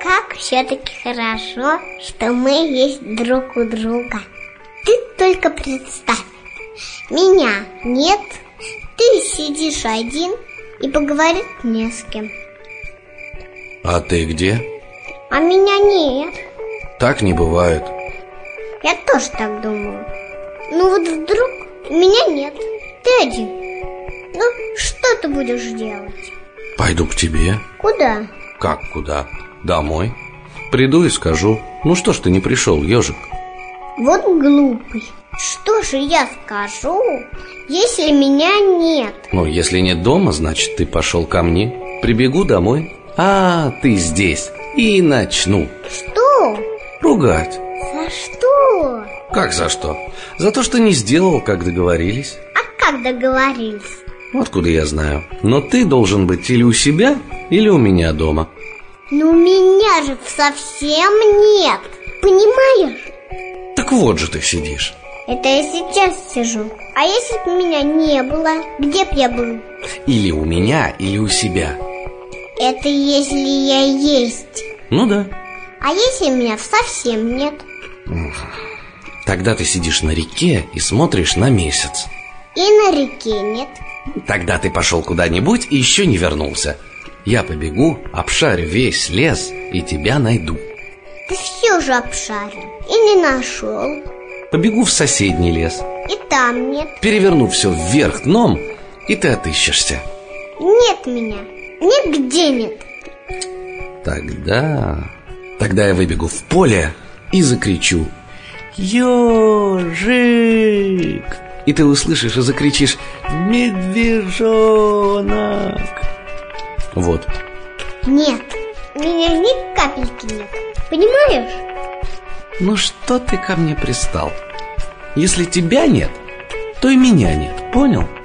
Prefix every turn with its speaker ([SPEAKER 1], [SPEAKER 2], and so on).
[SPEAKER 1] Как все-таки хорошо, что мы есть друг у друга. Ты только представь, меня нет, ты сидишь один и поговорить не с кем.
[SPEAKER 2] А ты где?
[SPEAKER 1] А меня нет.
[SPEAKER 2] Так не бывает.
[SPEAKER 1] Я тоже так думаю. Ну вот вдруг меня нет, ты один. Ну, что ты будешь делать?
[SPEAKER 2] Пойду к тебе.
[SPEAKER 1] Куда?
[SPEAKER 2] Как куда? Домой. Приду и скажу: ну что ж ты не пришел, ежик?
[SPEAKER 1] Вот глупый. Что же я скажу, если меня нет?
[SPEAKER 2] Ну, если нет дома, значит, ты пошел ко мне. Прибегу домой. А, ты здесь. И начну.
[SPEAKER 1] Что?
[SPEAKER 2] Ругать.
[SPEAKER 1] За что?
[SPEAKER 2] Как за что? За то, что не сделал, как договорились.
[SPEAKER 1] А как договорились?
[SPEAKER 2] Откуда я знаю? Но ты должен быть или у себя, или у меня дома.
[SPEAKER 1] Но меня же совсем нет. Понимаешь?
[SPEAKER 2] Так вот же ты сидишь.
[SPEAKER 1] Это я сейчас сижу. А если бы меня не было, где б я был?
[SPEAKER 2] Или у меня, или у себя.
[SPEAKER 1] Это если я есть.
[SPEAKER 2] Ну да.
[SPEAKER 1] А если меня совсем нет?
[SPEAKER 2] Тогда ты сидишь на реке и смотришь на месяц.
[SPEAKER 1] И на реке нет.
[SPEAKER 2] Тогда ты пошел куда-нибудь и еще не вернулся. Я побегу, обшарю весь лес и тебя найду.
[SPEAKER 1] Ты все же обшарил и не нашел.
[SPEAKER 2] Побегу в соседний лес.
[SPEAKER 1] И там нет.
[SPEAKER 2] Переверну все вверх дном, и ты отыщешься.
[SPEAKER 1] Нет меня. Нигде нет.
[SPEAKER 2] Тогда я выбегу в поле и закричу: ежик! И ты услышишь и закричишь: медвежонок! Вот.
[SPEAKER 1] Нет, меня ни капельки нет. Понимаешь?
[SPEAKER 2] Ну что ты ко мне пристал? Если тебя нет, то и меня нет, понял?